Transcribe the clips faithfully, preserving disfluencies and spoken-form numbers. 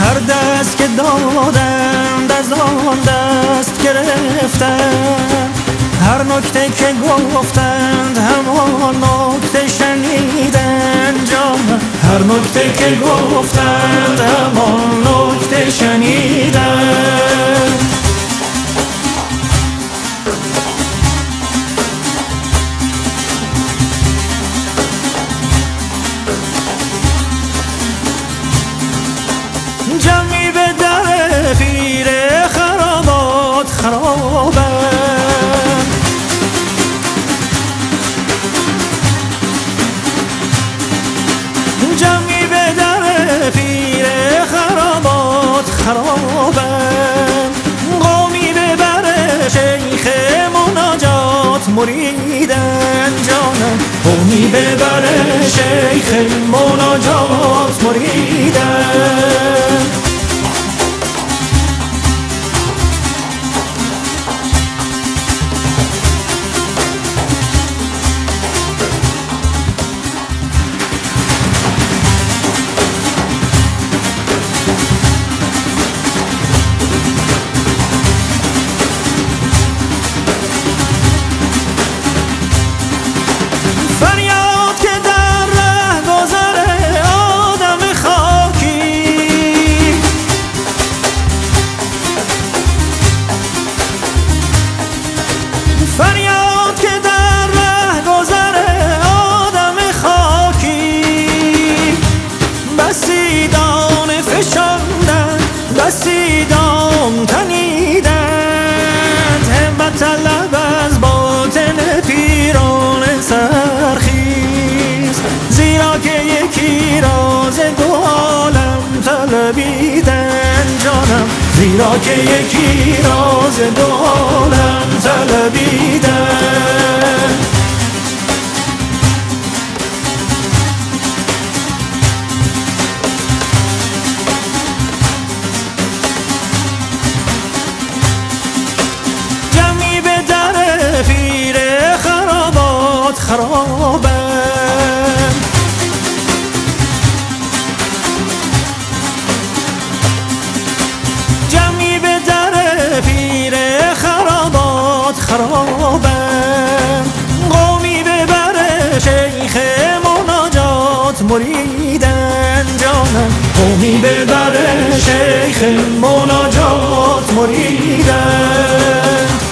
هر دست که دادند از آن دست گرفتند، هر نکته که گفتند همان نکته شنیدند جان، هر نکته که گفتند همان نکته شنیدند. جمعی به در پیر خرابات خرابند، جمعی به در پیر خرابات خرابند، قومی به بر شیخ مناجات مریدند جانم، قومی به بر شیخ مناجات مریدند. فریاد که در ره گذر آدم خاکی، فریاد که در ره گذر آدم خاکی، بسی دانه فشاندند بسی دام تنیدند، همت طلب از باطن پیران سرخیز، زیرا که یکی راز دو عالم طلبیدند جانم، زیرا که یکی راز دو عالم طلبیدند. جمعی به در پیر خرابات خرابند، جمعی به در پیر خرابات خرابند، قومی به بر شیخ مناجات مریدند جانم، قومی به بر شیخ مناجات مریدند.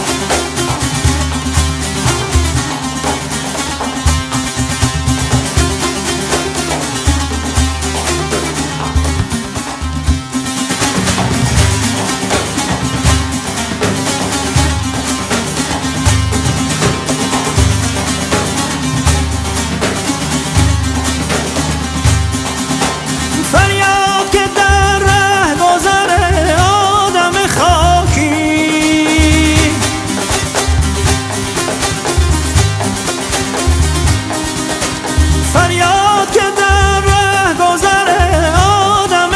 فریاد که در ره گذر آدم خاکی، فریاد که در ره گذر آدم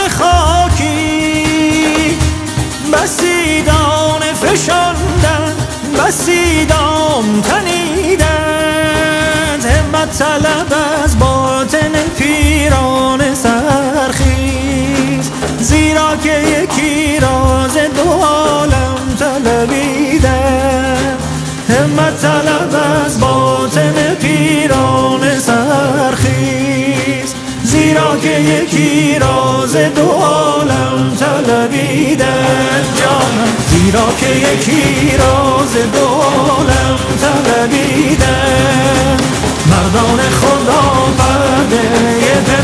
خاکی، بسی دانه فشاندند بسی دام تنیدند، همت طلب از باطن پیران سرخیز، زیرا که یکی راز دو عالم طلبیدند، همت طلب از باطن پیران سرخیز، زیرا که یکی راز دو عالم طلبیدند جانم، زیرا که یکی راز دو عالم طلبیدند. مردان خدا پرده